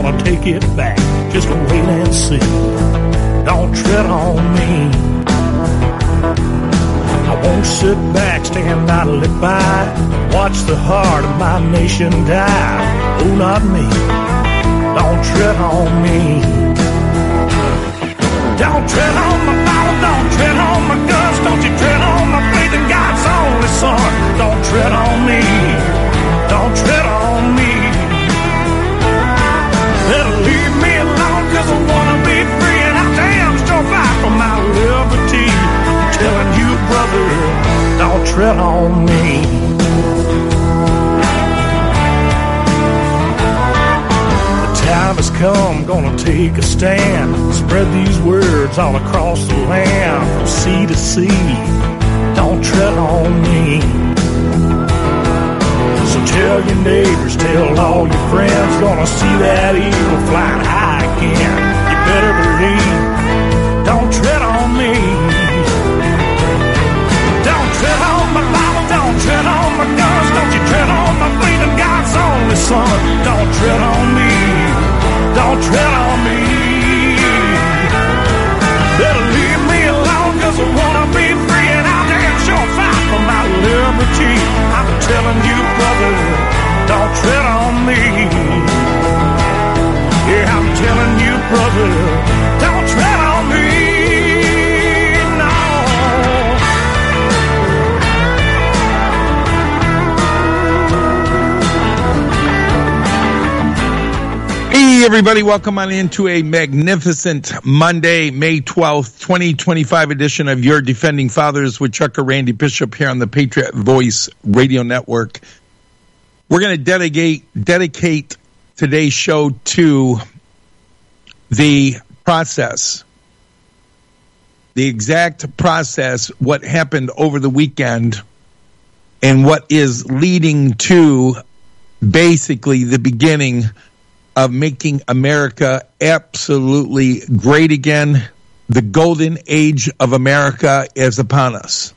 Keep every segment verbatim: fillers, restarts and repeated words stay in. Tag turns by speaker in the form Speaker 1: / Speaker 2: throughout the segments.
Speaker 1: gonna take it back. Just wait and see. Don't tread on me. I won't sit back, stand idly by, watch the heart of my nation die. Oh, not me. Don't tread on me. Don't tread on my Bible, don't tread on my guns, don't you tread on my faith in God's only Son. Don't tread on me. Don't tread on me. Better leave me alone, cause I wanna be free, and I damn sure fight for my liberty. I'm telling you, brother, don't tread on me. The time has come, gonna take a stand, spread these words all across the land, from sea to sea. Don't tread on me. So tell your neighbors, tell all your friends, gonna see that eagle flying high again. You better believe, don't tread on me. Don't tread on my Bible, don't tread on my guns, don't you tread on my faith in God's only Son. Don't tread on me, don't tread on me. Better leave me alone, cause I wanna be free, and I'll damn sure fight for my liberty. I'm telling you, brother, don't tread on me. Yeah, I'm telling you, brother, don't tread on me. No.
Speaker 2: Hey, everybody, welcome on into a magnificent Monday, May twelfth, twenty twenty-five edition of Your Defending Fathers with Trucker Randy Bishop here on the Patriot Voice Radio Network. We're going to dedicate, dedicate today's show to the process, the exact process, what happened over the weekend, and what is leading to basically the beginning of making America absolutely great again. The golden age of America is upon us.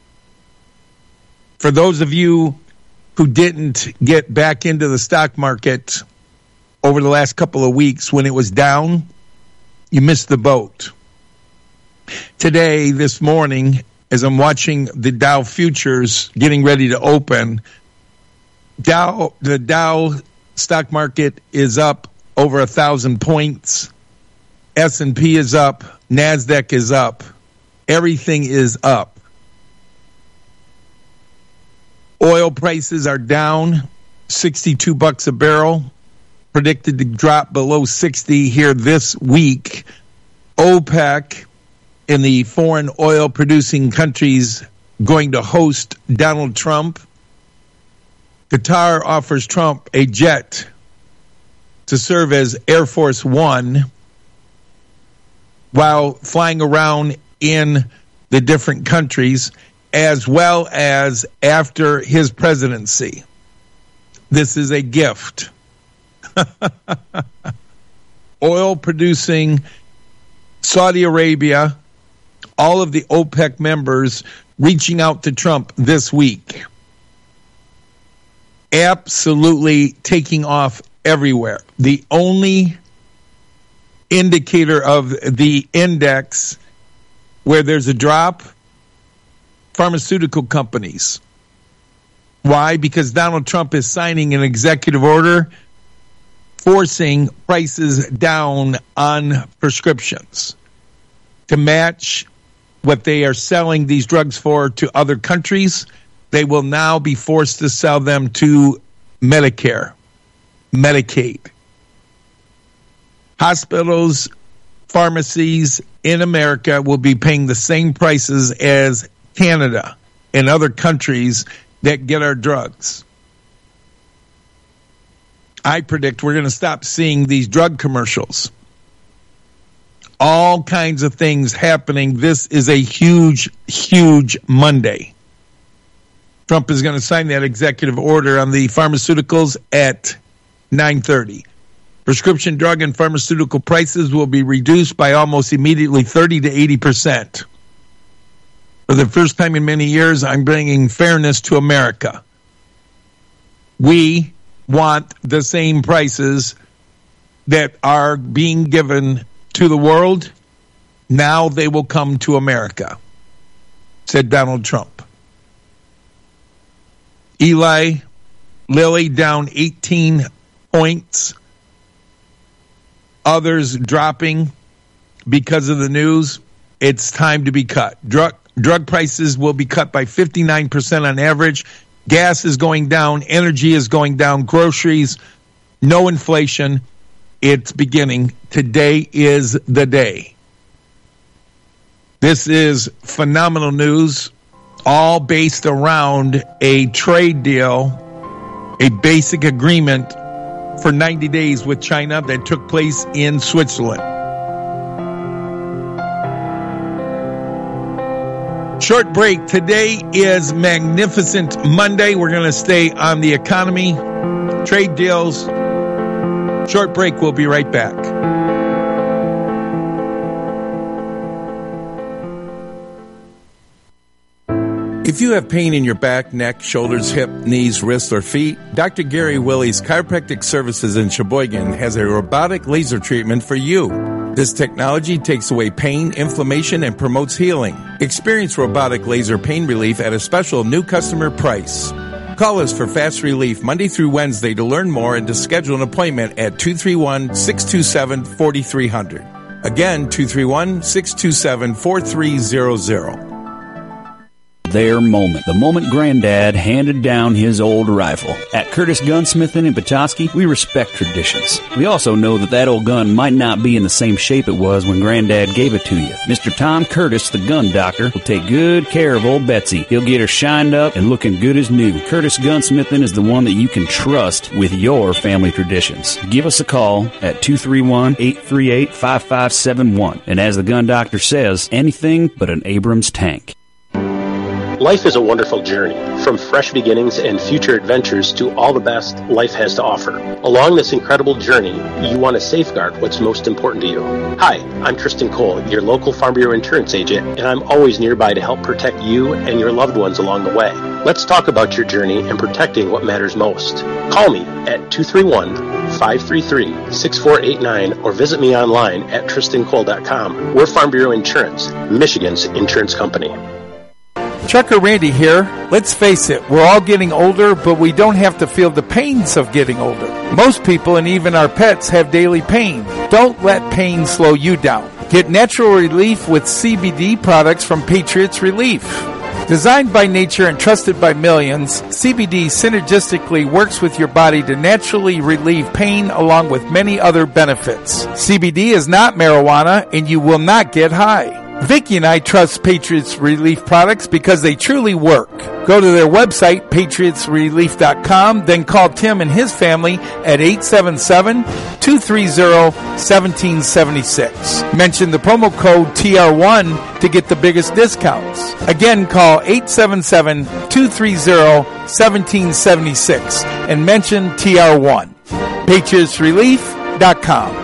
Speaker 2: For those of you who didn't get back into the stock market over the last couple of weeks when it was down, you missed the boat. Today, this morning, as I'm watching the Dow futures getting ready to open, Dow, the Dow stock market is up over a thousand points. S and P is up. NASDAQ is up. Everything is up. Oil prices are down sixty-two bucks a barrel, predicted to drop below sixty here this week. OPEC in the foreign oil producing countries going to host Donald Trump. Qatar offers Trump a jet to serve as Air Force One while flying around in the different countries, as well as after his presidency. This is a gift. Oil producing Saudi Arabia, all of the OPEC members reaching out to Trump this week. Absolutely taking off everywhere. The only indicator of the index where there's a drop, pharmaceutical companies. Why? Because Donald Trump is signing an executive order forcing prices down on prescriptions to match what they are selling these drugs for to other countries. They will now be forced to sell them to Medicare, Medicaid. Hospitals, pharmacies in America will be paying the same prices as Canada and other countries that get our drugs. I predict we're going to stop seeing these drug commercials. All kinds of things happening. This is a huge, huge Monday. Trump is going to sign that executive order on the pharmaceuticals at nine thirty. Prescription drug and pharmaceutical prices will be reduced by almost immediately thirty to eighty percent. For the first time in many years, I'm bringing fairness to America. We want the same prices that are being given to the world, now they will come to America, said Donald Trump. Eli Lilly down eighteen points. Others dropping because of the news. It's time to be cut. Drug drug prices will be cut by fifty-nine percent on average. Gas is going down. Energy is going down. Groceries, no inflation. It's beginning. Today is the day. This is phenomenal news, all based around a trade deal, a basic agreement for ninety days with China that took place in Switzerland. Short break. Today is Magnificent Monday. We're going to stay on the economy, trade deals. Short break. We'll be right back. If you have pain in your back, neck, shoulders, hip, knees, wrists, or feet, Doctor Gary Willie's Chiropractic Services in Sheboygan has a robotic laser treatment for you. This technology takes away pain, inflammation, and promotes healing. Experience robotic laser pain relief at a special new customer price. Call us for fast relief Monday through Wednesday to learn more and to schedule an appointment at two three one, six two seven, four three zero zero. Again, two three one, six two seven, four three zero zero.
Speaker 3: Their moment. The moment Granddad handed down his old rifle. At Curtis Gunsmithing in Petoskey, we respect traditions. We also know that that old gun might not be in the same shape it was when Granddad gave it to you. Mister Tom Curtis, the gun doctor, will take good care of old Betsy. He'll get her shined up and looking good as new. Curtis Gunsmithing is the one that you can trust with your family traditions. Give us a call at two three one, eight three eight, five five seven one. And as the gun doctor says, anything but an Abrams tank.
Speaker 4: Life is a wonderful journey, from fresh beginnings and future adventures to all the best life has to offer. Along this incredible journey, you want to safeguard what's most important to you. Hi, I'm Tristan Cole, your local Farm Bureau insurance agent, and I'm always nearby to help protect you and your loved ones along the way. Let's talk about your journey and protecting what matters most. Call me at two three one, five three three, six four eight nine or visit me online at tristan cole dot com. We're Farm Bureau Insurance, Michigan's insurance company.
Speaker 5: Trucker Randy here. Let's face it, we're all getting older, but we don't have to feel the pains of getting older. Most people and even our pets have daily pain. Don't let pain slow you down. Get natural relief with C B D products from Patriots Relief. Designed by nature and trusted by millions, C B D synergistically works with your body to naturally relieve pain along with many other benefits. C B D is not marijuana and you will not get high. Vicki and I trust Patriots Relief products because they truly work. Go to their website, patriots relief dot com, then call Tim and his family at eight seven seven, two three zero, one seven seven six. Mention the promo code T R one to get the biggest discounts. Again, call eight seven seven, two three zero, one seven seven six and mention T R one. patriots relief dot com.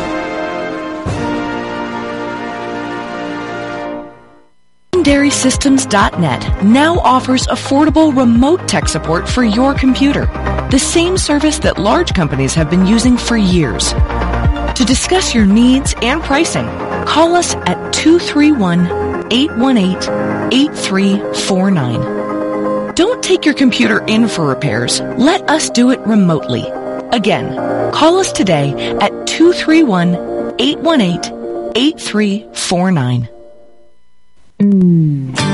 Speaker 6: Legendary Systems dot net now offers affordable remote tech support for your computer, the same service that large companies have been using for years. To discuss your needs and pricing, call us at two three one, eight one eight, eight three four nine. Don't take your computer in for repairs. Let us do it remotely. Again, call us today at two three one, eight one eight, eight three four nine. Mm.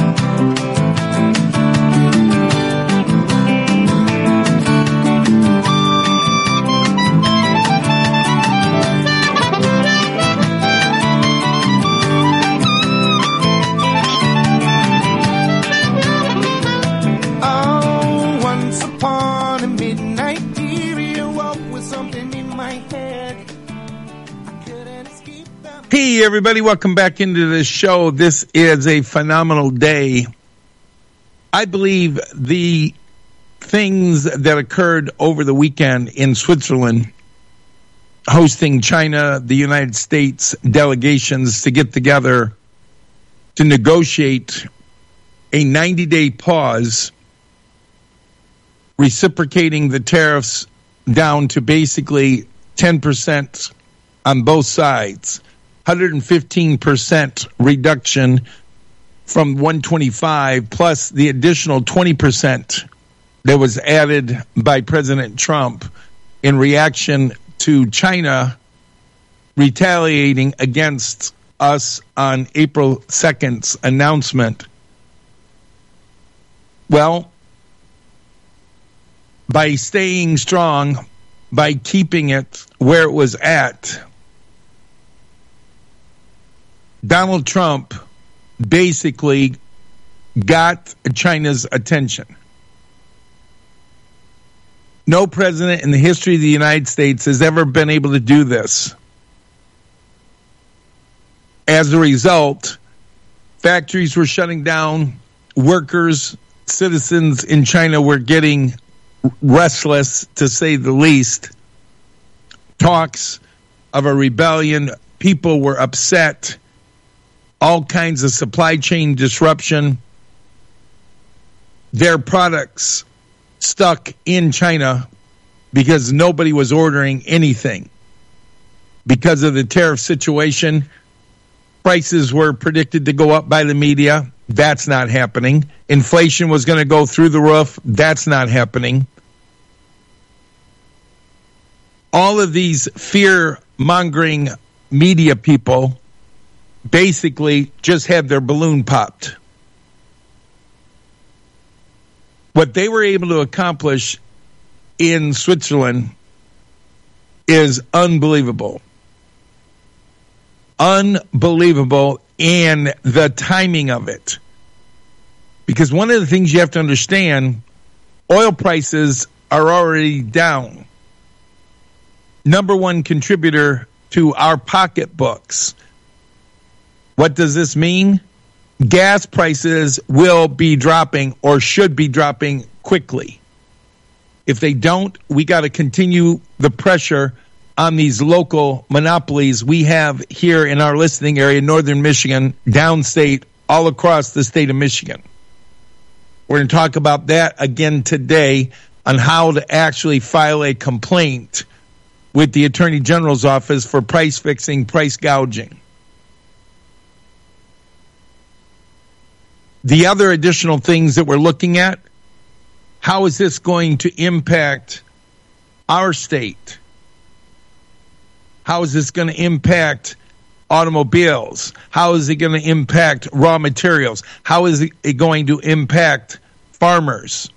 Speaker 7: Oh, once upon a midnight dear, you woke with something in my head. I couldn't escape them.
Speaker 2: Hey, everybody, welcome back into the show. This is a phenomenal day. I believe the things that occurred over the weekend in Switzerland, hosting China, the United States delegations to get together to negotiate a ninety-day pause, reciprocating the tariffs down to basically ten percent on both sides, one hundred fifteen percent reduction from one twenty-five, plus the additional twenty percent that was added by President Trump in reaction to China retaliating against us on April second's announcement. Well, by staying strong, by keeping it where it was at, Donald Trump basically got China's attention. No president in the history of the United States has ever been able to do this. As a result, factories were shutting down, workers, citizens in China were getting restless, to say the least. Talks of a rebellion, people were upset, all kinds of supply chain disruption. Their products stuck in China because nobody was ordering anything. Because of the tariff situation, prices were predicted to go up by the media. That's not happening. Inflation was going to go through the roof. That's not happening. All of these fear-mongering media people basically just had their balloon popped. What they were able to accomplish in Switzerland is unbelievable. Unbelievable, and the timing of it. Because one of the things you have to understand, oil prices are already down. Number one contributor to our pocketbooks. What does this mean? Gas prices will be dropping, or should be dropping, quickly. If they don't, we got to continue the pressure on these local monopolies we have here in our listening area, northern Michigan, downstate, all across the state of Michigan. We're going to talk about that again today on how to actually file a complaint with the Attorney General's office for price fixing, price gouging. The other additional things that we're looking at, how is this going to impact our state? How is this going to impact automobiles? How is it going to impact raw materials? How is it going to impact farmers?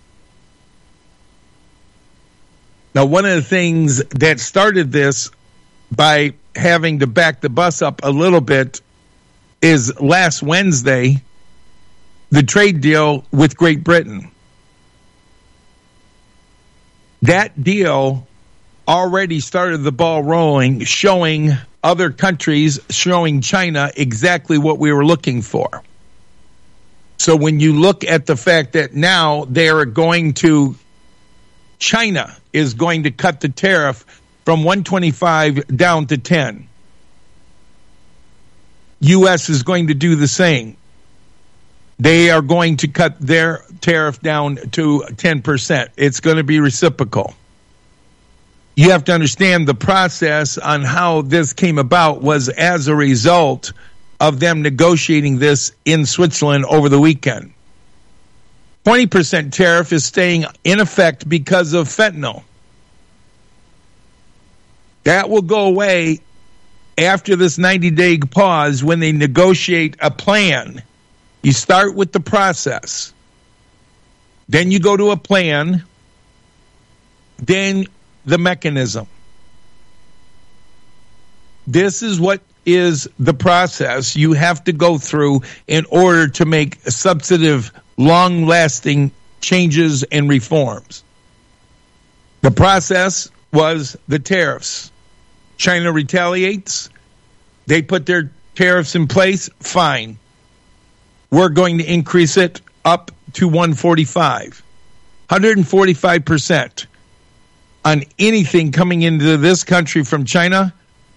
Speaker 2: Now, one of the things that started this by having to back the bus up a little bit is last Wednesday, the trade deal with Great Britain. That deal already started the ball rolling, showing other countries, showing China exactly what we were looking for. So when you look at the fact that now they are going to, China is going to cut the tariff from one twenty-five down to ten. U S is going to do the same. They are going to cut their tariff down to ten percent. It's going to be reciprocal. You have to understand the process on how this came about was as a result of them negotiating this in Switzerland over the weekend. twenty percent tariff is staying in effect because of fentanyl. That will go away after this ninety-day pause when they negotiate a plan. You start with the process. Then you go to a plan. Then the mechanism. This is what is the process you have to go through in order to make substantive, long-lasting changes and reforms. The process was the tariffs. China retaliates. They put their tariffs in place. Fine. We're going to increase it up to one forty-five. one hundred forty-five percent on anything coming into this country from China.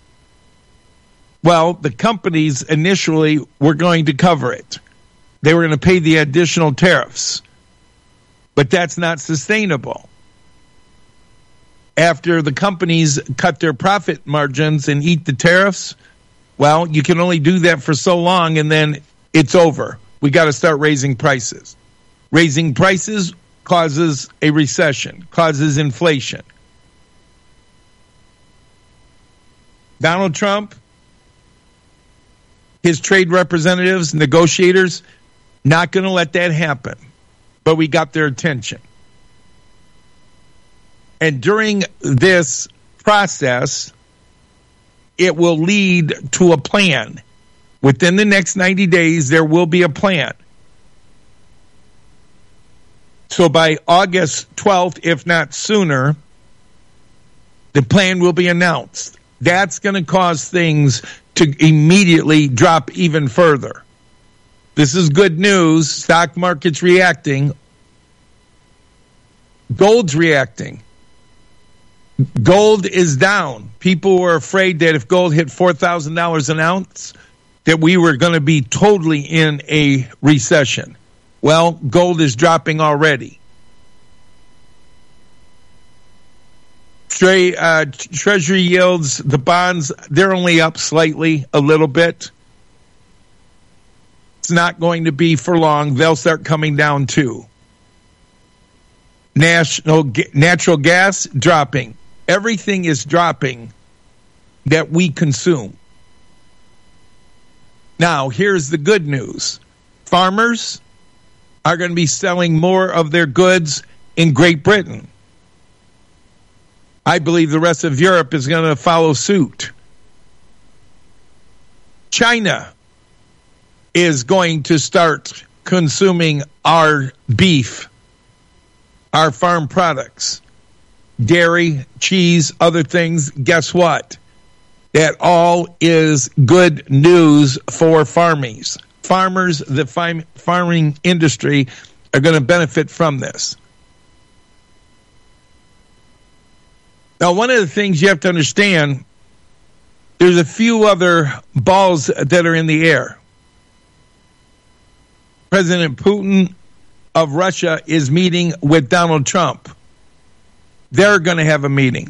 Speaker 2: Well, the companies initially were going to cover it. They were going to pay the additional tariffs. But that's not sustainable. after the companies cut their profit margins and eat the tariffs, well, you can only do that for so long, and then it's over. We got to start raising prices. Raising prices causes a recession, causes inflation. Donald Trump, his trade representatives, negotiators, not going to let that happen. But we got their attention. And during this process, it will lead to a plan. Within the next ninety days, there will be a plan. So by August twelfth, if not sooner, the plan will be announced. That's going to cause things to immediately drop even further. This is good news. Stock market's reacting. Gold's reacting. Gold is down. People were afraid that if gold hit four thousand dollars an ounce, that we were going to be totally in a recession. Well, gold is dropping already. Tre- uh, treasury yields, the bonds, they're only up slightly, a little bit. It's not going to be for long. They'll start coming down too. National natural gas dropping. Everything is dropping that we consume. Now, here's the good news. Farmers are going to be selling more of their goods in Great Britain. I believe the rest of Europe is going to follow suit. China is going to start consuming our beef, our farm products, dairy, cheese, other things. Guess what? That all is good news for farmies. Farmers, the farming industry are going to benefit from this. Now, one of the things you have to understand, there's a few other balls that are in the air. President Putin of Russia is meeting with Donald Trump. They're going to have a meeting.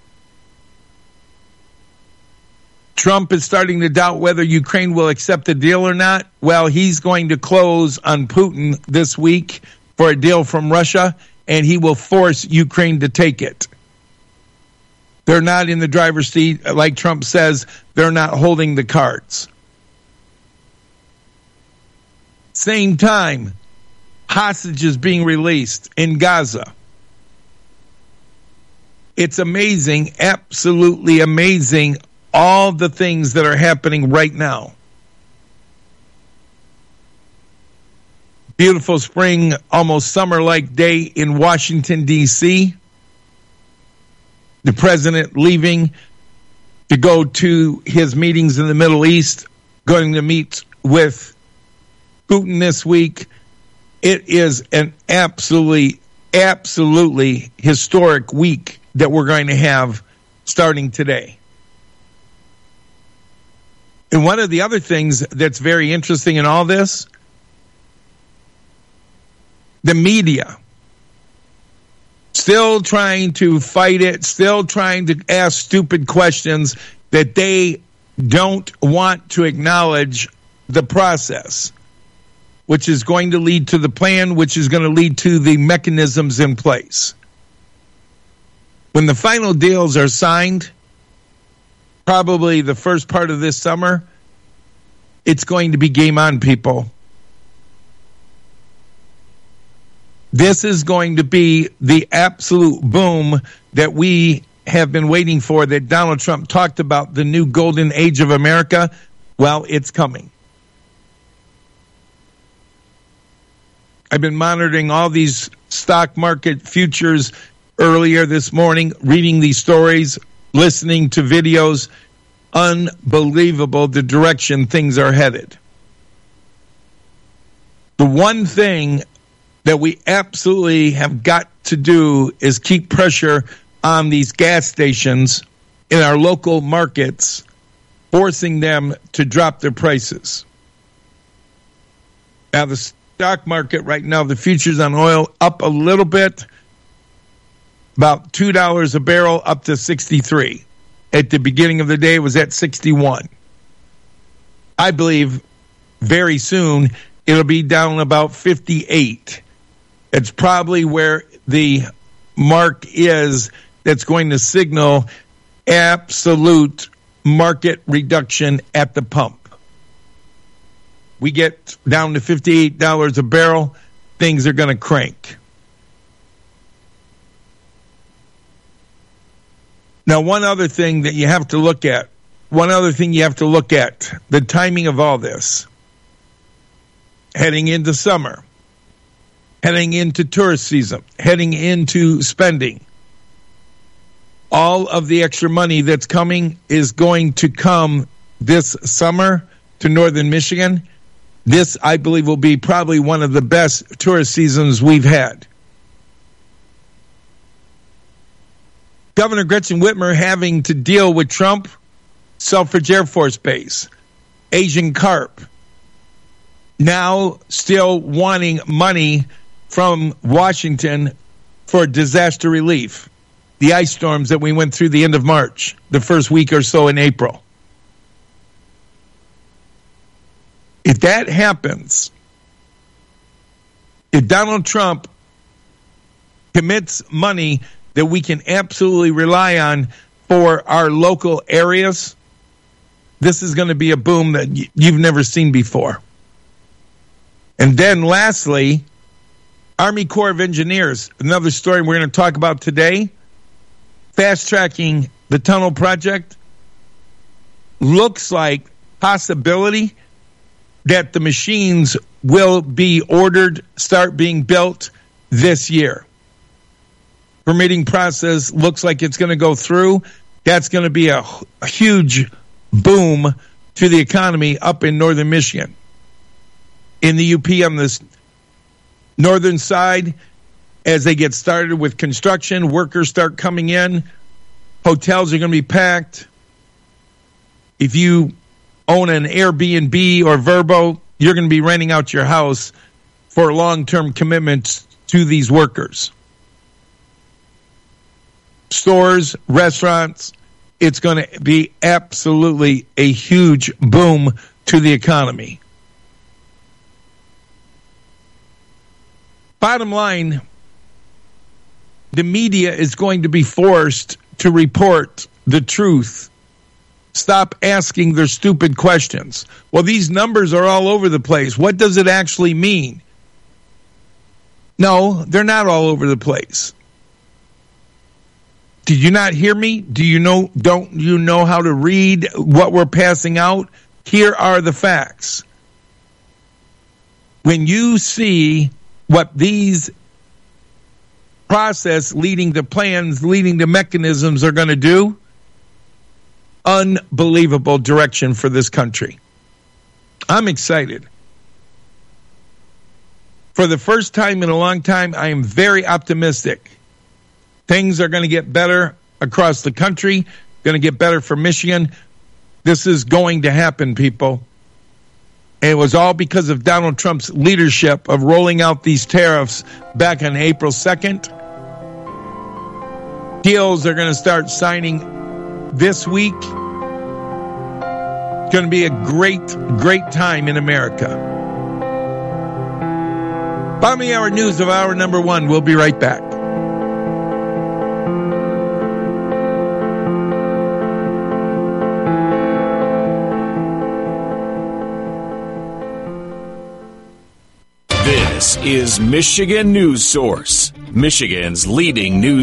Speaker 2: Trump is starting to doubt whether Ukraine will accept the deal or not. Well, he's going to close on Putin this week for a deal from Russia, and he will force Ukraine to take it. They're not in the driver's seat. Like Trump says, they're not holding the cards. Same time, hostages being released in Gaza. It's amazing, absolutely amazing, all the things that are happening right now. Beautiful spring, almost summer-like day in Washington, D C The president leaving to go to his meetings in the Middle East, going to meet with Putin this week. It is an absolutely, absolutely historic week that we're going to have starting today. And one of the other things that's very interesting in all this, the media. Still trying to fight it, still trying to ask stupid questions that they don't want to acknowledge the process, which is going to lead to the plan, which is going to lead to the mechanisms in place. When the final deals are signed, probably the first part of this summer, it's going to be game on, people. This is going to be the absolute boom that we have been waiting for, that Donald Trump talked about, the new golden age of America. Well, it's coming. I've been monitoring all these stock market futures earlier this morning, reading these stories, listening to videos. Unbelievable the direction things are headed. The one thing that we absolutely have got to do is keep pressure on these gas stations in our local markets, forcing them to drop their prices. Now, the stock market right now, the futures on oil up a little bit. about two dollars a barrel up to sixty-three. At the beginning of the day, it was at sixty-one. I believe very soon it'll be down about fifty-eight. It's probably where the mark is that's going to signal absolute market reduction at the pump. We get down to fifty-eight dollars a barrel, things are going to crank. Now, one other thing that you have to look at, one other thing you have to look at, the timing of all this. Heading into summer, heading into tourist season, heading into spending. All of the extra money that's coming is going to come this summer to northern Michigan. This, I believe, will be probably one of the best tourist seasons we've had. Governor Gretchen Whitmer having to deal with Trump, Selfridge Air Force Base, Asian carp, now still wanting money from Washington for disaster relief. The ice storms that we went through the end of March, the first week or so in April. If that happens, if Donald Trump commits money that we can absolutely rely on for our local areas, this is going to be a boom that you've never seen before. And then lastly, Army Corps of Engineers, another story we're going to talk about today, fast-tracking the tunnel project. Looks like possibility that the machines will be ordered, start being built this year. Permitting process looks like it's going to go through. That's going to be a, a huge boom to the economy up in northern Michigan. In the U P on this northern side, as they get started with construction, workers start coming in, hotels are going to be packed. If you own an Airbnb or Vrbo, you're going to be renting out your house for long-term commitments to these workers. Stores, restaurants, it's going to be absolutely a huge boom to the economy. Bottom line, the media is going to be forced to report the truth. Stop asking their stupid questions. Well, these numbers are all over the place. What does it actually mean? No, they're not all over the place. Did you not hear me? Do you know, don't you know how to read what we're passing out? Here are the facts. When you see what these process leading to plans, leading to mechanisms are going to do, unbelievable direction for this country. I'm excited. For the first time in a long time, I am very optimistic. Things are going to get better across the country, going to get better for Michigan. This is going to happen, people. And it was all because of Donald Trump's leadership of rolling out these tariffs back on April second. Deals are going to start signing this week. It's going to be a great, great time in America. Bottom of the hour news of hour number one. We'll be right back.
Speaker 8: This is Michigan News Source, Michigan's leading news